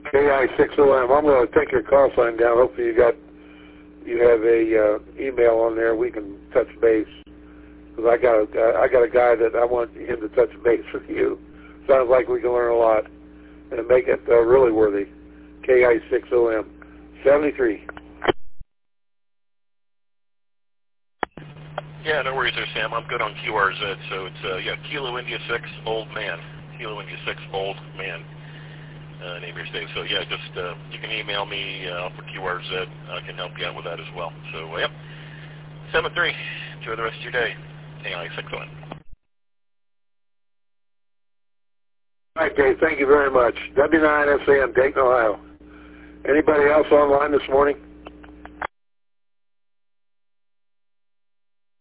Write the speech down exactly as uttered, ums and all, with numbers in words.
K I six O M. I'm going to take your call sign down. Hopefully you got you have a uh, email on there. We can touch base. Because I got a, I got a guy that I want him to touch base with you. Sounds like we can learn a lot and make it uh, really worthy. K I six O M seventy-three. Yeah, no worries there, Sam. I'm good on Q R Z. So it's, uh, yeah, Kilo India six, old man. Kilo India six, old man. Uh, name your state. So, yeah, just, uh, you can email me uh, for Q R Z. I can help you out with that as well. So, uh, yep. seven three. Enjoy the rest of your day. K I six O M. All right, Dave. Thank you very much. W nine S A M, Dayton, Ohio. Anybody else online this morning?